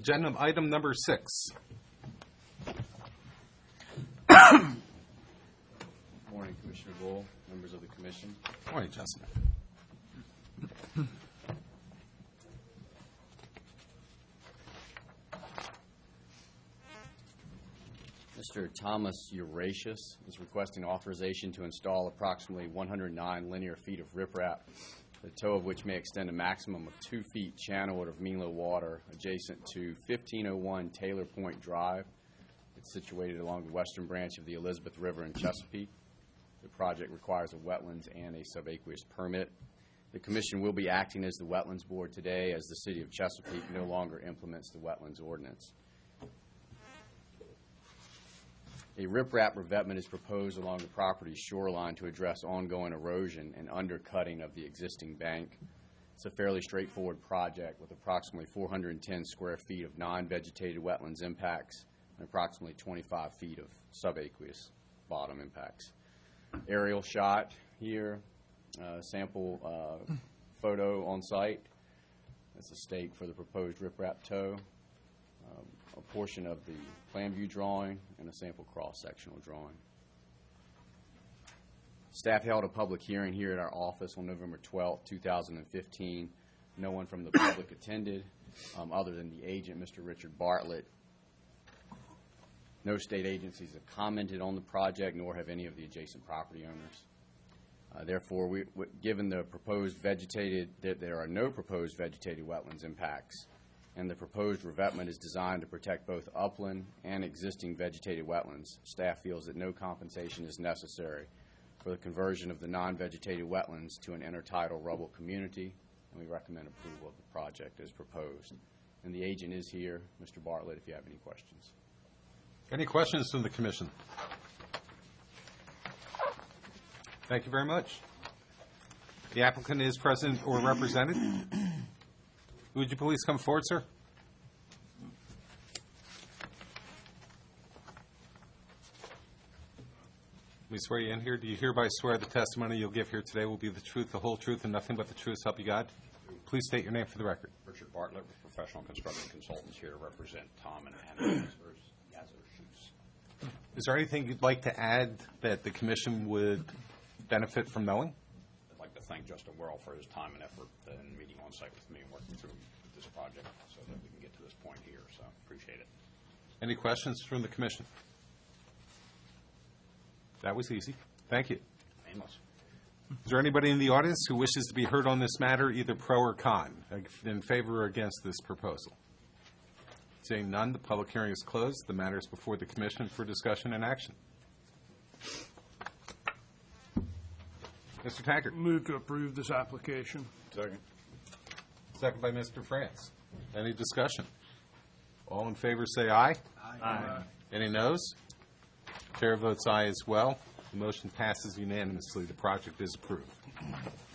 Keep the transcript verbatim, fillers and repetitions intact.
Agenda item number six. Morning, Commissioner Bull, members of the commission. Morning, Justin. Mister Thomas Euratius is requesting authorization to install approximately one hundred nine linear feet of riprap, the toe of which may extend a maximum of two feet channelward of Mean Low water adjacent to fifteen oh one Taylor Point Drive. It's situated along the western branch of the Elizabeth River in Chesapeake. The project requires a wetlands and a subaqueous permit. The Commission will be acting as the Wetlands Board today as the City of Chesapeake no longer implements the Wetlands Ordinance. A riprap revetment is proposed along the property's shoreline to address ongoing erosion and undercutting of the existing bank. It's a fairly straightforward project with approximately four hundred ten square feet of non-vegetated wetlands impacts and approximately twenty-five feet of subaqueous bottom impacts. Aerial shot here, uh, sample uh, photo on site. That's a stake for the proposed riprap toe. Um, a portion of the plan view drawing and a sample cross-sectional drawing. Staff held a public hearing here at our office on November twelfth, two thousand fifteen. No one from the public attended um, other than the agent, Mister Richard Bartlett. No state agencies have commented on the project, nor have any of the adjacent property owners. Uh, therefore, we, w given the proposed vegetated, that there are no proposed vegetated wetlands impacts, and the proposed revetment is designed to protect both upland and existing vegetated wetlands, staff feels that no compensation is necessary for the conversion of the non-vegetated wetlands to an intertidal rubble community, and we recommend approval of the project as proposed. And the agent is here, Mister Bartlett, if you have any questions. Any questions from the Commission? Thank you very much. The applicant is present or represented. Would you please come forward, sir? We swear you in here. Do you hereby swear the testimony you'll give here today will be the truth, the whole truth, and nothing but the truth, so help you God? Please state your name for the record. Richard Bartlett with Professional Construction Consultants here to represent Tom and Anna Yazoo. Is there anything you'd like to add that the Commission would benefit from knowing? I'd like to thank Justin Worrell for his time and effort in meeting on site with me and working through this project so that we can get to this point here, so appreciate it. Any questions from the Commission? That was easy. Thank you. Painless. Is there anybody in the audience who wishes to be heard on this matter, either pro or con, in favor or against this proposal? Seeing none, the public hearing is closed. The matter is before the Commission for discussion and action. Mister Taggart. Move to approve this application. Second. Second by Mister France. Any discussion? All in favor say aye. Aye. Aye. Any noes? Chair votes aye as well. The motion passes unanimously. The project is approved.